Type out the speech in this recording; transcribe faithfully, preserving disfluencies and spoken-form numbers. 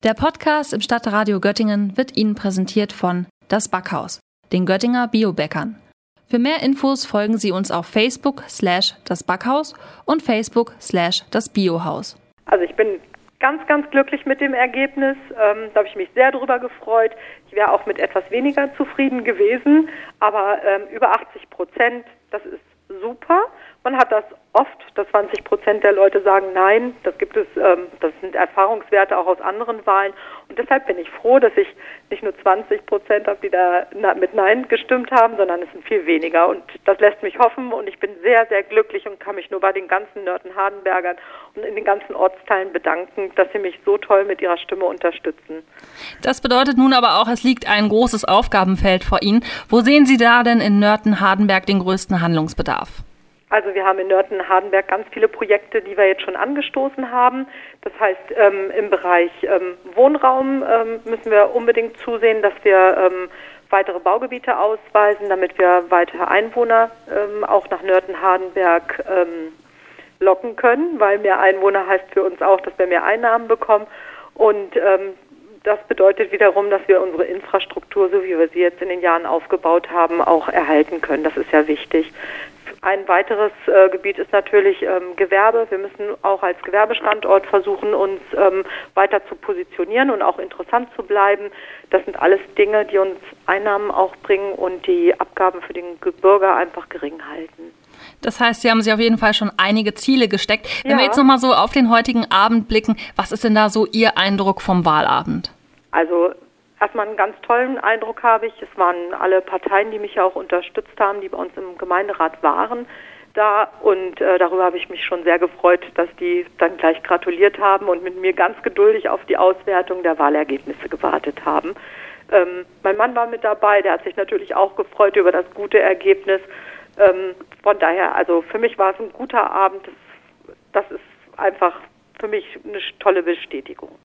Der Podcast im Stadtradio Göttingen wird Ihnen präsentiert von Das Backhaus, den Göttinger Biobäckern. Für mehr Infos folgen Sie uns auf Facebook slash das Backhaus und Facebook slash das Biohaus. Also ich bin ganz, ganz glücklich mit dem Ergebnis. Ähm, da habe ich mich sehr drüber gefreut. Ich wäre auch mit etwas weniger zufrieden gewesen, aber ähm, über achtzig Prozent, das ist super. Man hat das oft, dass zwanzig Prozent der Leute sagen Nein. Das gibt es, ähm, das sind Erfahrungswerte auch aus anderen Wahlen. Und deshalb bin ich froh, dass ich nicht nur zwanzig Prozent habe, die da mit Nein gestimmt haben, sondern es sind viel weniger. Und das lässt mich hoffen und ich bin sehr, sehr glücklich und kann mich nur bei den ganzen Nörten-Hardenbergern und in den ganzen Ortsteilen bedanken, dass sie mich so toll mit ihrer Stimme unterstützen. Das bedeutet nun aber auch, es liegt ein großes Aufgabenfeld vor Ihnen. Wo sehen Sie da denn in Nörten-Hardenberg den größten Handlungsbedarf? Also wir haben in Nörten-Hardenberg ganz viele Projekte, die wir jetzt schon angestoßen haben. Das heißt, ähm, im Bereich ähm, Wohnraum ähm, müssen wir unbedingt zusehen, dass wir ähm, weitere Baugebiete ausweisen, damit wir weitere Einwohner ähm, auch nach Nörten-Hardenberg ähm, locken können, weil mehr Einwohner heißt für uns auch, dass wir mehr Einnahmen bekommen. Und ähm, das bedeutet wiederum, dass wir unsere Infrastruktur, so wie wir sie jetzt in den Jahren aufgebaut haben, auch erhalten können. Das ist ja wichtig. Ein weiteres äh, Gebiet ist natürlich ähm, Gewerbe. Wir müssen auch als Gewerbestandort versuchen, uns ähm, weiter zu positionieren und auch interessant zu bleiben. Das sind alles Dinge, die uns Einnahmen auch bringen und die Abgaben für den Bürger einfach gering halten. Das heißt, Sie haben sich auf jeden Fall schon einige Ziele gesteckt. Wenn Ja. wir jetzt nochmal so auf den heutigen Abend blicken, was ist denn da so Ihr Eindruck vom Wahlabend? Also erstmal einen ganz tollen Eindruck habe ich. Es waren alle Parteien, die mich ja auch unterstützt haben, die bei uns im Gemeinderat waren, da. Und äh, darüber habe ich mich schon sehr gefreut, dass die dann gleich gratuliert haben und mit mir ganz geduldig auf die Auswertung der Wahlergebnisse gewartet haben. Ähm, mein Mann war mit dabei, der hat sich natürlich auch gefreut über das gute Ergebnis. Ähm, von daher, also für mich war es ein guter Abend. Das, das ist einfach für mich eine tolle Bestätigung.